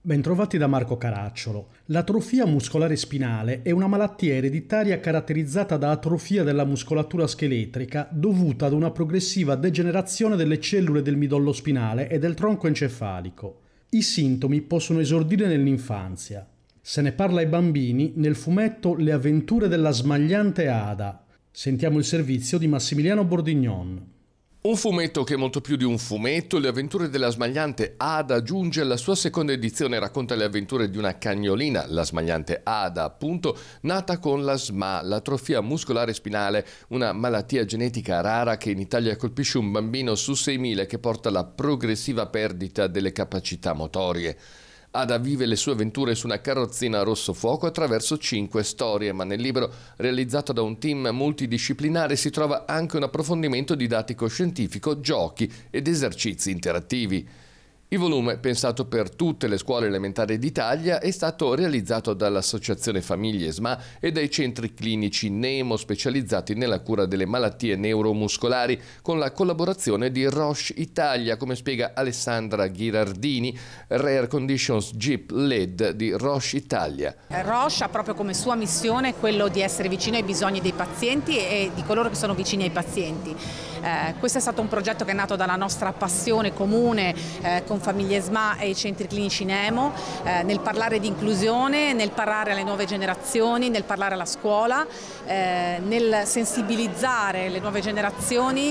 Bentrovati da Marco Caracciolo. L'atrofia muscolare spinale è una malattia ereditaria caratterizzata da atrofia della muscolatura scheletrica dovuta ad una progressiva degenerazione delle cellule del midollo spinale e del tronco encefalico. I sintomi possono esordire nell'infanzia. Se ne parla ai bambini nel fumetto Le avventure della smagliante Ada. Sentiamo il servizio di Massimiliano Bordignon. Un fumetto che è molto più di un fumetto, Le avventure della smagliante Ada giunge alla sua seconda edizione e racconta le avventure di una cagnolina, la smagliante Ada appunto, nata con la SMA, l'atrofia muscolare spinale, una malattia genetica rara che in Italia colpisce un bambino su 6.000 e che porta alla progressiva perdita delle capacità motorie. Ada vive le sue avventure su una carrozzina rosso fuoco attraverso 5 storie, ma nel libro, realizzato da un team multidisciplinare, si trova anche un approfondimento didattico-scientifico, giochi ed esercizi interattivi. Il volume, pensato per tutte le scuole elementari d'Italia, è stato realizzato dall'Associazione Famiglie SMA e dai centri clinici Nemo specializzati nella cura delle malattie neuromuscolari, con la collaborazione di Roche Italia, come spiega Alessandra Ghirardini, Rare Conditions GIP Lead di Roche Italia. Roche ha proprio come sua missione quello di essere vicino ai bisogni dei pazienti e di coloro che sono vicini ai pazienti. Questo è stato un progetto che è nato dalla nostra passione comune con Famiglie SMA e i centri clinici Nemo, nel parlare di inclusione, nel parlare alle nuove generazioni, nel parlare alla scuola, nel sensibilizzare le nuove generazioni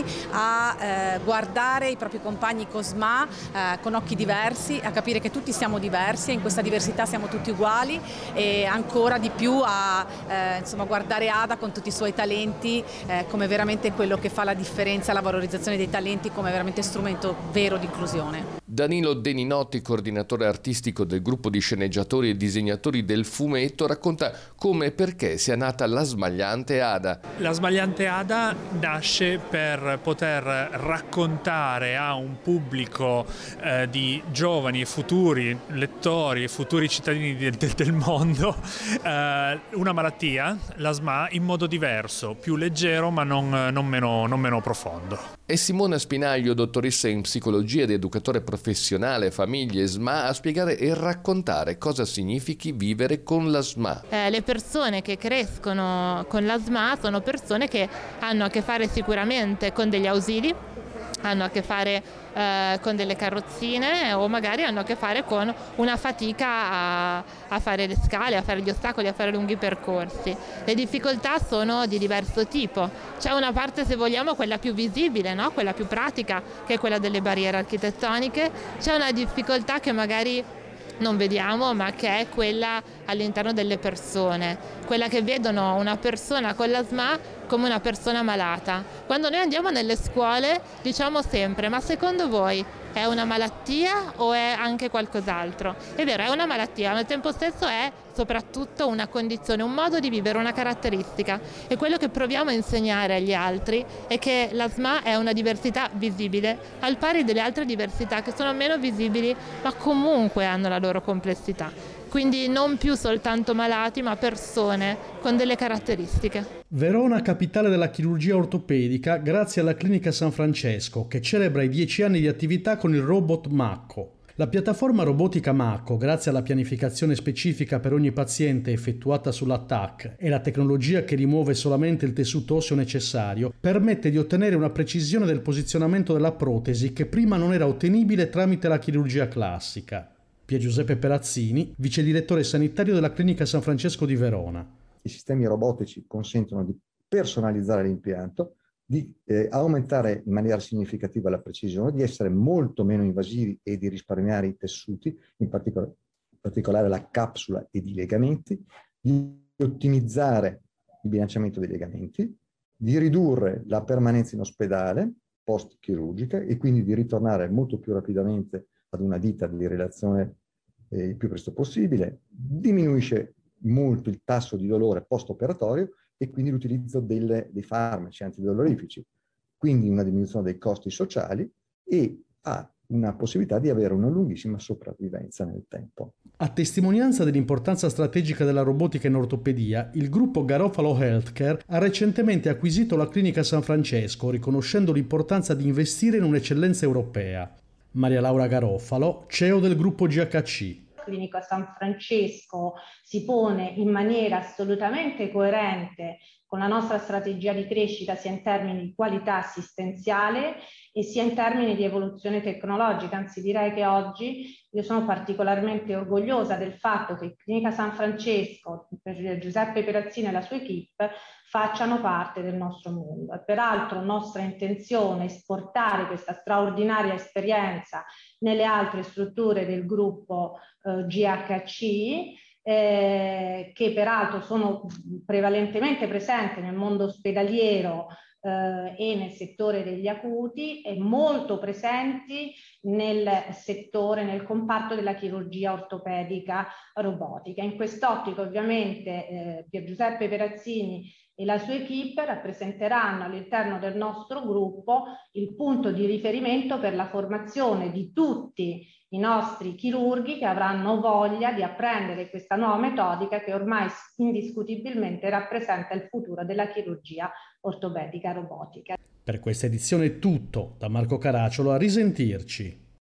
a guardare i propri compagni con SMA con occhi diversi, a capire che tutti siamo diversi e in questa diversità siamo tutti uguali, e ancora di più a guardare Ada con tutti i suoi talenti come veramente quello che fa la differenza, la valorizzazione dei talenti come veramente strumento vero di inclusione. Danilo Deninotti, coordinatore artistico del gruppo di sceneggiatori e disegnatori del fumetto, racconta come e perché sia nata la smagliante Ada. La smagliante Ada nasce per poter raccontare a un pubblico di giovani e futuri lettori e futuri cittadini del mondo una malattia, la SMA, in modo diverso, più leggero ma non meno profondo. E Simona Spinaglio, dottoressa in psicologia ed educatore professionale Famiglie SMA, a spiegare e raccontare cosa significhi vivere con la SMA. Le persone che crescono con la SMA sono persone che hanno a che fare sicuramente con degli ausili, hanno a che fare con delle carrozzine o magari hanno a che fare con una fatica a fare le scale, a fare gli ostacoli, a fare lunghi percorsi. Le difficoltà sono di diverso tipo. C'è una parte, se vogliamo, quella più visibile, no? Quella più pratica, che è quella delle barriere architettoniche. C'è una difficoltà che magari non vediamo, ma che è quella all'interno delle persone, quella che vedono una persona con la SMA come una persona malata. Quando noi andiamo nelle scuole diciamo sempre: ma secondo voi è una malattia o è anche qualcos'altro? È vero, è una malattia, ma al tempo stesso è soprattutto una condizione, un modo di vivere, una caratteristica. E quello che proviamo a insegnare agli altri è che la SMA è una diversità visibile, al pari delle altre diversità che sono meno visibili, ma comunque hanno la loro complessità. Quindi non più soltanto malati, ma persone con delle caratteristiche. Verona, capitale della chirurgia ortopedica, grazie alla Clinica San Francesco, che celebra i 10 anni di attività con il robot Macco. La piattaforma robotica Macco, grazie alla pianificazione specifica per ogni paziente effettuata sull'ATTAC e la tecnologia che rimuove solamente il tessuto osseo necessario, permette di ottenere una precisione del posizionamento della protesi che prima non era ottenibile tramite la chirurgia classica. Pier Giuseppe Perazzini, vice direttore sanitario della Clinica San Francesco di Verona. I sistemi robotici consentono di personalizzare l'impianto, di aumentare in maniera significativa la precisione, di essere molto meno invasivi e di risparmiare i tessuti, in particolare la capsula ed i legamenti, di ottimizzare il bilanciamento dei legamenti, di ridurre la permanenza in ospedale post-chirurgica e quindi di ritornare molto più rapidamente ad una vita di relazione il più presto possibile, diminuisce molto il tasso di dolore post-operatorio e quindi l'utilizzo dei farmaci antidolorifici, quindi una diminuzione dei costi sociali e ha una possibilità di avere una lunghissima sopravvivenza nel tempo. A testimonianza dell'importanza strategica della robotica in ortopedia, il gruppo Garofalo Healthcare ha recentemente acquisito la Clinica San Francesco, riconoscendo l'importanza di investire in un'eccellenza europea. Maria Laura Garofalo, CEO del gruppo GHC. Clinica San Francesco si pone in maniera assolutamente coerente con la nostra strategia di crescita sia in termini di qualità assistenziale e sia in termini di evoluzione tecnologica. Anzi, direi che oggi io sono particolarmente orgogliosa del fatto che Clinica San Francesco, per Giuseppe Perazzini e la sua equipe, facciano parte del nostro mondo. E peraltro nostra intenzione è esportare questa straordinaria esperienza nelle altre strutture del gruppo GHC, che peraltro sono prevalentemente presenti nel mondo ospedaliero e nel settore degli acuti e molto presenti nel settore, nel comparto della chirurgia ortopedica robotica. In quest'ottica ovviamente Pier Giuseppe Perazzini e la sua equipe rappresenteranno all'interno del nostro gruppo il punto di riferimento per la formazione di tutti i nostri chirurghi che avranno voglia di apprendere questa nuova metodica che ormai indiscutibilmente rappresenta il futuro della chirurgia ortopedica robotica. Per questa edizione è tutto, da Marco Caracciolo, a risentirci.